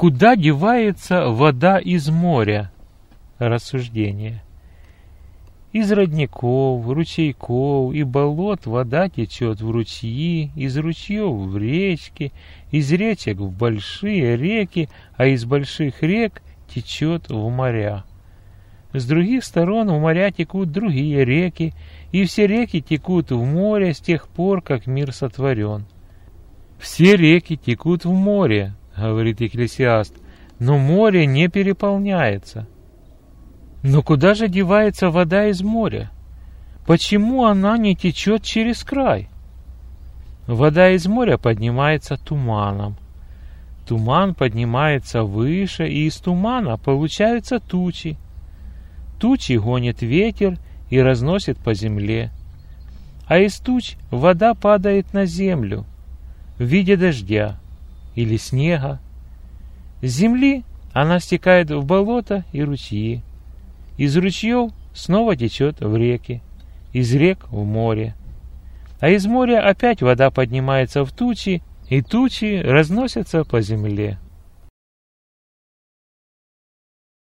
Куда девается вода из моря? Рассуждение. Из родников, ручейков и болот вода течет в ручьи, из ручьев в речки, из речек в большие реки, а из больших рек течет в моря. С других сторон в моря текут другие реки, и все реки текут в море с тех пор, как мир сотворен. Все реки текут в море, говорит Екклесиаст, но море не переполняется. Но куда же девается вода из моря? Почему она не течет через край? Вода из моря поднимается туманом. Туман поднимается выше, и из тумана получаются тучи. Тучи гонит ветер и разносит по земле. А из туч вода падает на землю в виде дождя или снега. С земли она стекает в болота и ручьи. Из ручьев снова течет в реки, из рек в море. А из моря опять вода поднимается в тучи, и тучи разносятся по земле.